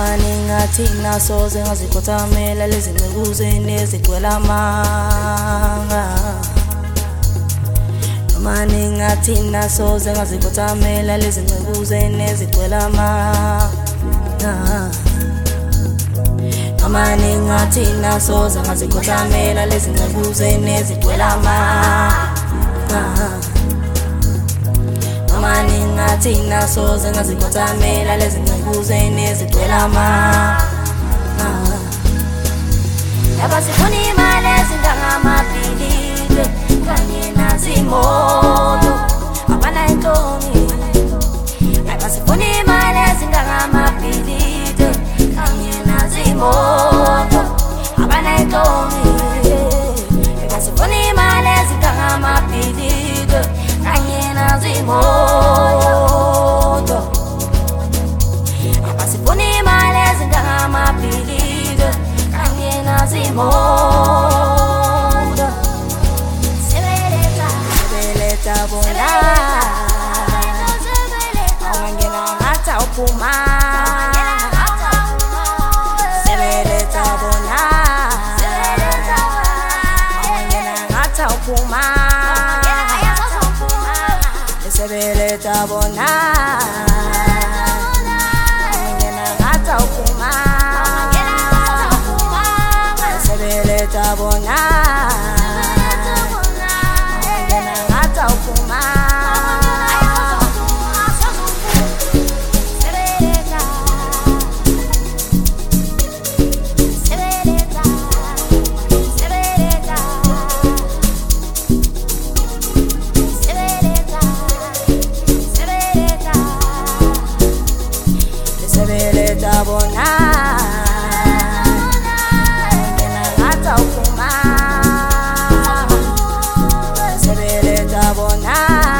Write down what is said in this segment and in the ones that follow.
Thina soze ngazikhothamela lezi ncekuzeni ezigcwele amanga. Noma thina soze ngazikhothamela lezi ncekuzeni ezigcwele amanga. Noma thina soze ngazikhothamela lezi ncekuzeni ezigcwele amanga. Noma thina soze ngazikhothamela lezi ncekuzeni ezigcwele amanga. Yabasifuna imali ezingangamabhilide kanye nazimoto abanayo inhloni. Yabasifuna imali ezingangamabhilide kanye nazimoto abanayo inhloni. Yabasifuna imali ezingangamabhilide kanye nazimoto. Yabasifuna imali ezingangamabhilide kanye nazimoto. Sebeleta bona awangena ngata uphuma. Sebeleta bona awangena ngata uphuma. Sebeleta bona awangena ngata uphuma. Sebeleta bona awangena ngata uphuma. Sebeleta bona awangena ngata uphuma. Sebeleta bona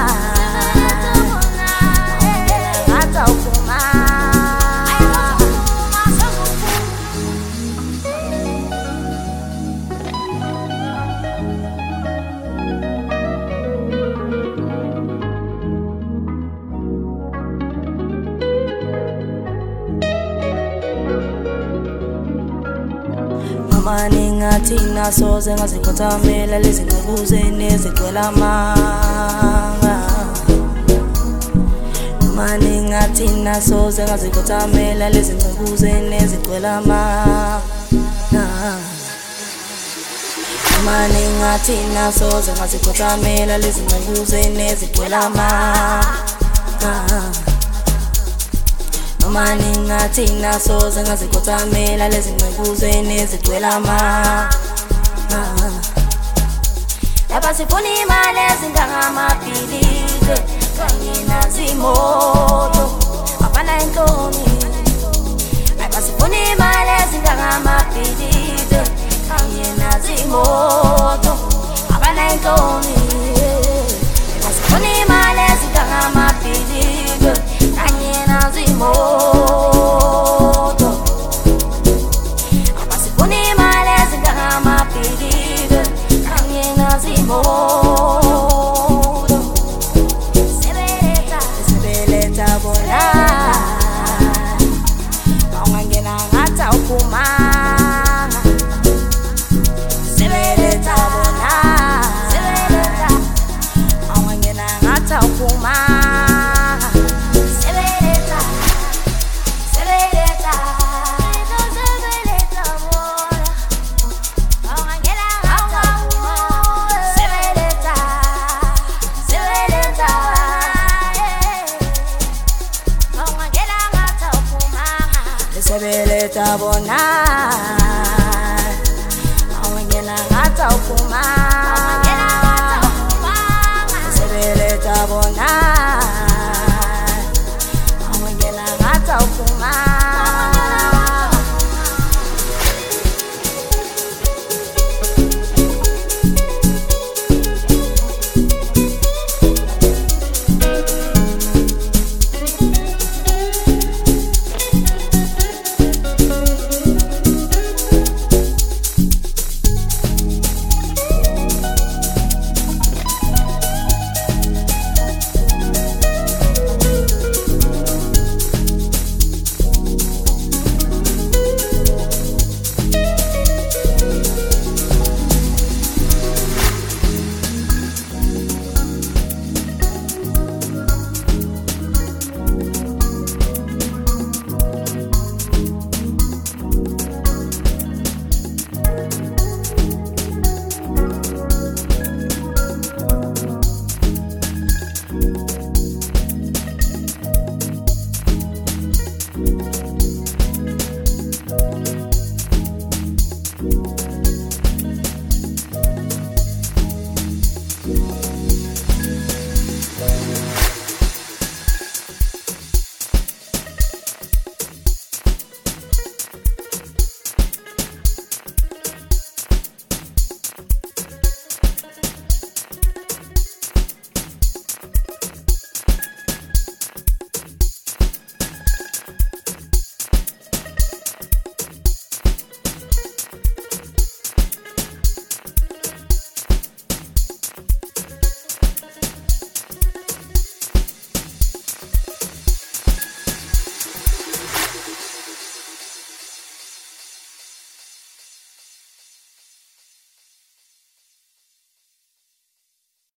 awangena ngata uphuma. Noma thina soze ngazikhothamela lezi ncekuzeni ezigcwele amanga. Noma thina soze ngazikhothamela lezi ncekuzeni ezigcwele amanga. Noma thina soze ngazikhothamela lezi ncekuzeni ezigcwele amanga. Noma thina soze ngazikhothamela lezi ncekuzeni ezigcwele amanga. Yabasifuna imali ezingangamabhilide kanye nazimoto abanayo inhloni. Yabasifuna imali ezingangamabhilide kanye nazimoto abanayo inhloni. Yabasifuna imali ezingangamabhilide kanye nazimoto. Abasifuna imali ezingangamabhilide kanye nazimoto. Sebeleta bona awangena ngata uphuma. Sebeleta bona awangena ngata uphuma. Sebeleta bona awangena ngata uphuma.